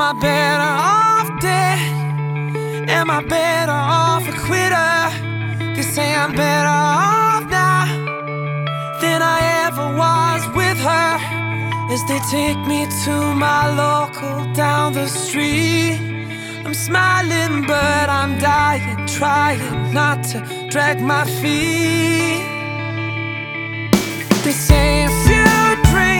I better off dead? Am I better off a quitter? They say I'm better off now than I ever was with her. As they take me to my local down the street, I'm smiling but I'm dying, trying not to drag my feet. They say if you drink